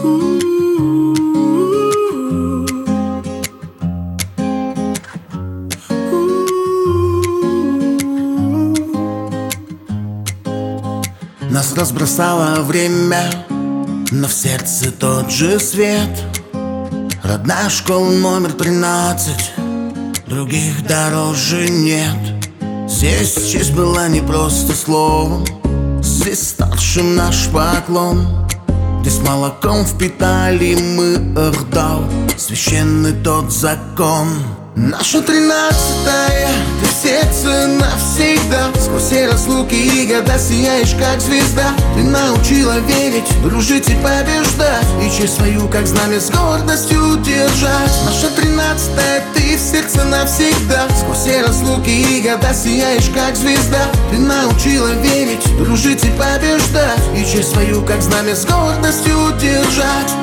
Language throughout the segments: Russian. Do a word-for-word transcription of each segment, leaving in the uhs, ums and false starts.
Нас разбросало время, но в сердце тот же свет. Родная школа номер тринадцать, других дороже нет. Здесь честь была не просто словом, здесь старшим наш поклон. Здесь молоком впитали мы Эрдал, священный тот закон. Наша тринадцатая, ты в сердце навсегда. Сквозь все разлуки и года сияешь, как звезда. Ты научила верить, дружить и побеждать, и честь свою, как знамя, с гордостью держать. Наша тринадцатая, ты в сердце навсегда. Сквозь все разлуки и года сияешь, как звезда. Ты научила верить, дружить и побеждать, и честь свою, как знамя, с гордостью держать.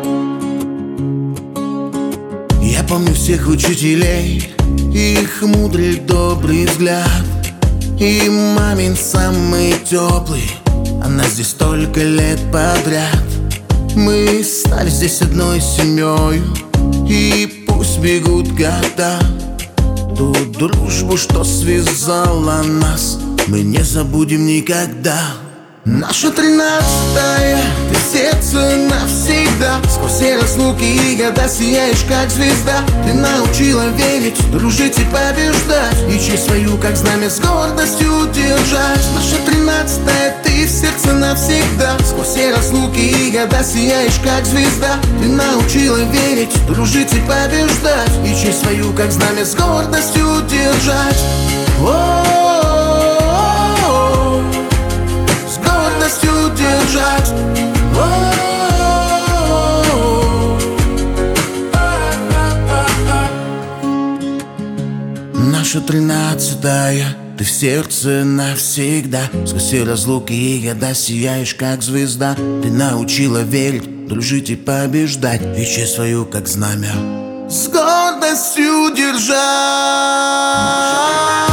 Я помню всех учителей, их мудрый добрый взгляд, и мамин самый теплый, она здесь столько лет подряд. Мы стали здесь одной семьей, и пусть бегут года, ту дружбу, что связала нас, мы не забудем никогда. Наша тринадцатая, ты в сердце навсегда. Сквозь все разлуки и года сияешь, как звезда. Ты научила верить, дружить и побеждать, и честь свою, как знамя, с гордостью держать. Наша тринадцатая, ты в сердце навсегда. Сквозь все разлуки и года сияешь, как звезда. Ты научила верить, дружить и побеждать, и честь свою, как знамя, с гордостью держать. Держать. Наша тринадцатая, ты в сердце навсегда. Сквозь все разлуки и года сияешь, как звезда. Ты научила верить, дружить и побеждать, и честь свою, как знамя, с гордостью держать.